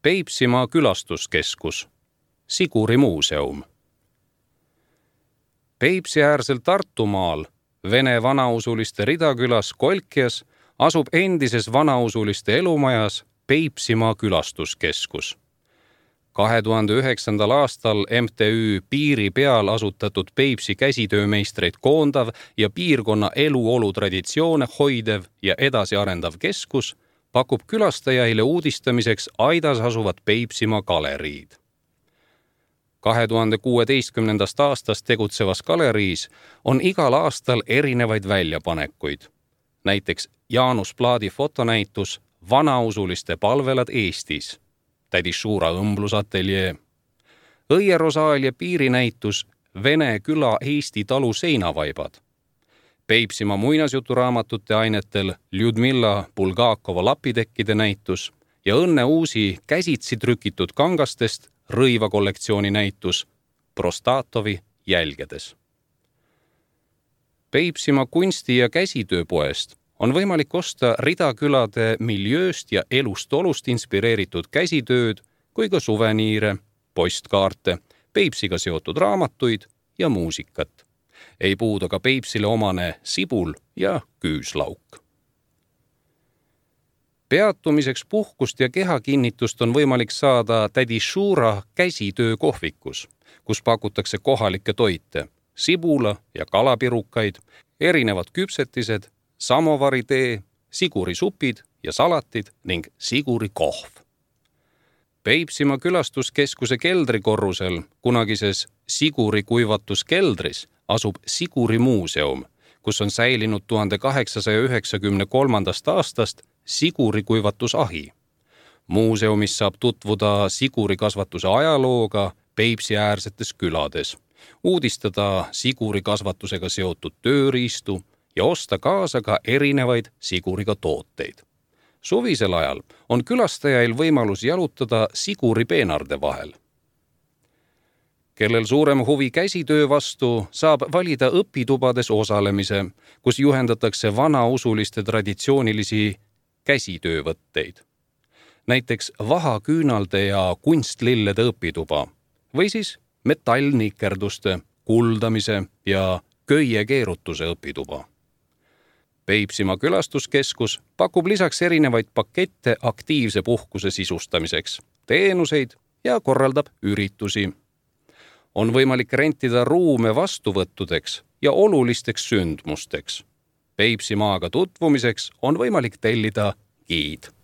Peipsimaa külastuskeskus, Siguri muuseum. Peipsi-äärsel Tartumaal, vene vanausuliste ridakülas Kolkjas, asub endises vanausuliste elumajas Peipsimaa külastuskeskus. 2009. aastal MTÜ Piiri peal asutatud Peipsi käsitöömeistreid koondav ja piirkonna eluolu traditsioone hoidev ja edasiarendav keskus pakub külastajaile uudistamiseks aidas asuvat Peipsimaa galeriid. 2016. aastast tegutsevas galeriis on igal aastal erinevaid väljapanekuid. Näiteks Jaanus Plaadi fotonäitus Vanausuliste palvelad Eestis, tädi Šura õmblusateljee, õierosaal ja piirinäitus Vene küla Eesti talu seinavaibad, Peipsimaa muinasjuturaamatute ainetel Ljudmilla Bulgakova lapitekkide näitus ja Õnne Uusi käsitsi trükitud kangastest rõivakollektsiooni näitus Prostatovi jälgedes. Peipsimaa kunsti- ja käsitööpoest on võimalik osta ridakülade miljööst ja elust olust inspireeritud käsitööd kui ka suveniire, postkaarte, Peipsiga seotud raamatuid ja muusikat. Ei puudu ka Peipsile omane sibul ja küüslauk. Peatumiseks puhkust ja kehakinnitust on võimalik saada tädi Šura käsitöökohvikus, kus pakutakse kohalikke toite, sibula- ja kalapirukaid, erinevad küpsetised, samovaritee, sigurisupid ja salatid ning sigurikohv. Peipsimaa külastuskeskuse keldrikorrusel, kunagises Siguri kuivatuskeldris, asub Siguri muuseum, kus on säilinud 1893. aastast Siguri kuivatusahi. Muuseumis saab tutvuda Siguri kasvatuse ajalooga Peipsi-äärsetes külades, uudistada Siguri kasvatusega seotud tööriistu ja osta kaasa ka erinevaid Siguriga tooteid. Suvisel ajal on külastajail võimalus jalutada Siguri peenarde vahel. Kellel suurem huvi käsitöö vastu, saab valida õpitubades osalemise, kus juhendatakse vanausuliste traditsioonilisi käsitöövõtteid. Näiteks vahaküünalde ja kunstlillede õpituba või siis metallnikerduste, kuldamise ja köiekeerutuse õpituba. Peipsimaa külastuskeskus pakub lisaks erinevaid pakette aktiivse puhkuse sisustamiseks, teenuseid ja korraldab üritusi. On võimalik rentida ruume vastuvõttudeks ja olulisteks sündmusteks. Peipsimaaga tutvumiseks on võimalik tellida giid.